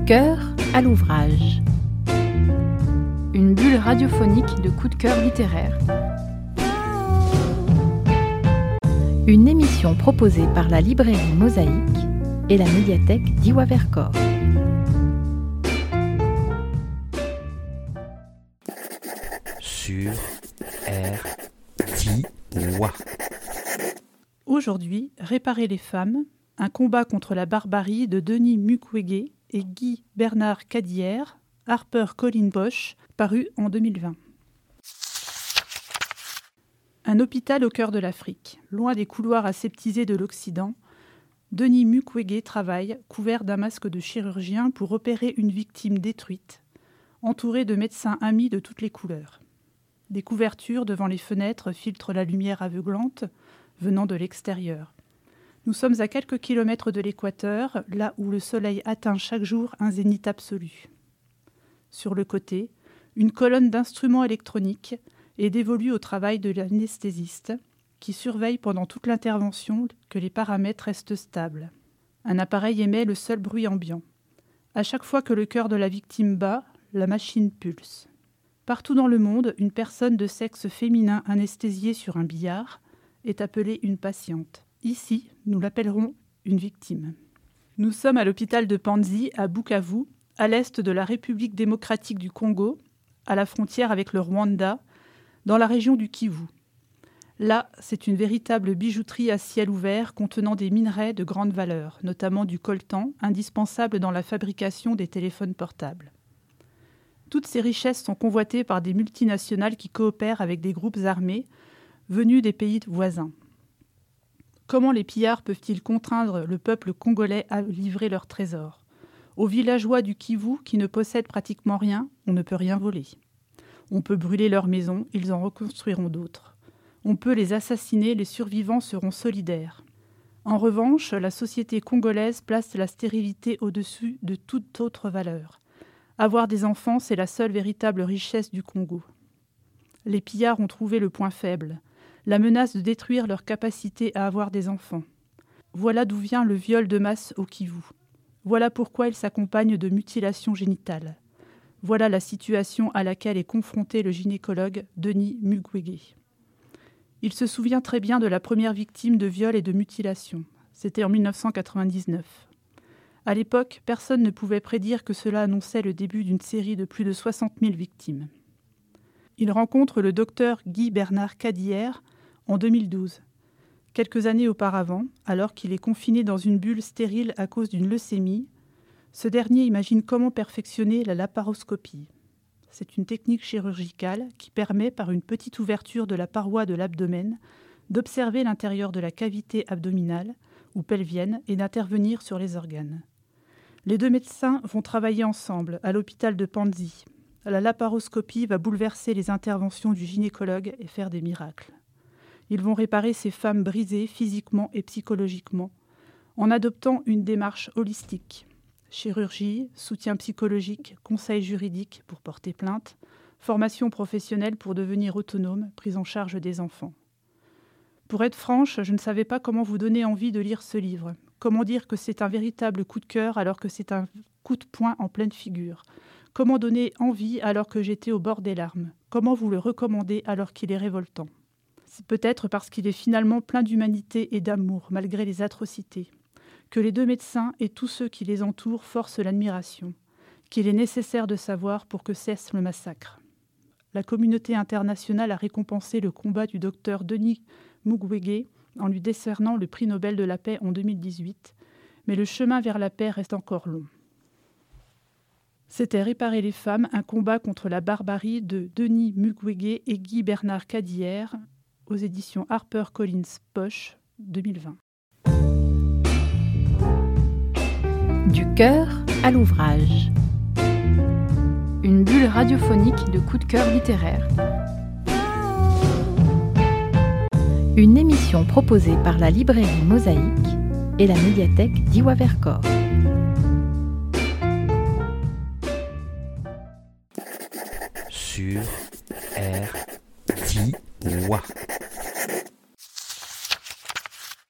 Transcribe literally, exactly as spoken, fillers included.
cœur à l'ouvrage. Une bulle radiophonique de coups de cœur littéraire. Une émission proposée par la librairie Mosaïque et la médiathèque d'Iwa Vercors. Sur R d'Iwa. Aujourd'hui, Réparer les femmes, un combat contre la barbarie de Denis Mukwege et Guy Bernard Cadière, HarperCollins Poche, paru en deux mille vingt. Un hôpital au cœur de l'Afrique, loin des couloirs aseptisés de l'Occident, Denis Mukwege travaille, couvert d'un masque de chirurgien, pour opérer une victime détruite, entouré de médecins amis de toutes les couleurs. Des couvertures devant les fenêtres filtrent la lumière aveuglante venant de l'extérieur. Nous sommes à quelques kilomètres de l'équateur, là où le soleil atteint chaque jour un zénith absolu. Sur le côté, une colonne d'instruments électroniques est dévolue au travail de l'anesthésiste, qui surveille pendant toute l'intervention que les paramètres restent stables. Un appareil émet le seul bruit ambiant. À chaque fois que le cœur de la victime bat, la machine pulse. Partout dans le monde, une personne de sexe féminin anesthésiée sur un billard est appelée une patiente. Ici, nous l'appellerons une victime. Nous sommes à l'hôpital de Panzi, à Bukavu, à l'est de la République démocratique du Congo, à la frontière avec le Rwanda, dans la région du Kivu. Là, c'est une véritable bijouterie à ciel ouvert contenant des minerais de grande valeur, notamment du coltan, indispensable dans la fabrication des téléphones portables. Toutes ces richesses sont convoitées par des multinationales qui coopèrent avec des groupes armés venus des pays voisins. Comment les pillards peuvent-ils contraindre le peuple congolais à livrer leurs trésors ? Aux villageois du Kivu qui ne possèdent pratiquement rien, on ne peut rien voler. On peut brûler leurs maisons, ils en reconstruiront d'autres. On peut les assassiner, les survivants seront solidaires. En revanche, la société congolaise place la stérilité au-dessus de toute autre valeur. Avoir des enfants, c'est la seule véritable richesse du Congo. Les pillards ont trouvé le point faible, la menace de détruire leur capacité à avoir des enfants. Voilà d'où vient le viol de masse au Kivu. Voilà pourquoi il s'accompagne de mutilations génitales. Voilà la situation à laquelle est confronté le gynécologue Denis Mukwege. Il se souvient très bien de la première victime de viol et de mutilation. C'était en dix-neuf cent quatre-vingt-dix-neuf. À l'époque, personne ne pouvait prédire que cela annonçait le début d'une série de plus de soixante mille victimes. Il rencontre le docteur Guy Bernard Cadière en deux mille douze. Quelques années auparavant, alors qu'il est confiné dans une bulle stérile à cause d'une leucémie, ce dernier imagine comment perfectionner la laparoscopie. C'est une technique chirurgicale qui permet, par une petite ouverture de la paroi de l'abdomen, d'observer l'intérieur de la cavité abdominale ou pelvienne et d'intervenir sur les organes. Les deux médecins vont travailler ensemble à l'hôpital de Panzi. La laparoscopie va bouleverser les interventions du gynécologue et faire des miracles. Ils vont réparer ces femmes brisées physiquement et psychologiquement en adoptant une démarche holistique. Chirurgie, soutien psychologique, conseil juridique pour porter plainte, formation professionnelle pour devenir autonome, prise en charge des enfants. Pour être franche, je ne savais pas comment vous donner envie de lire ce livre. Comment dire que c'est un véritable coup de cœur alors que c'est un coup de poing en pleine figure ? Comment donner envie alors que j'étais au bord des larmes ? Comment vous le recommander alors qu'il est révoltant ? C'est peut-être parce qu'il est finalement plein d'humanité et d'amour, malgré les atrocités, que les deux médecins et tous ceux qui les entourent forcent l'admiration, qu'il est nécessaire de savoir pour que cesse le massacre. La communauté internationale a récompensé le combat du docteur Denis Mukwege en lui décernant le prix Nobel de la paix en deux mille dix-huit, mais le chemin vers la paix reste encore long. C'était Réparer les femmes, un combat contre la barbarie de Denis Mukwege et Guy Bernard Cadière aux éditions HarperCollins Poche deux mille vingt. Du cœur à l'ouvrage. Une bulle radiophonique de coups de cœur littéraire. Une émission proposée par la librairie Mosaïque et la médiathèque d'Iwa Vercors. Sur R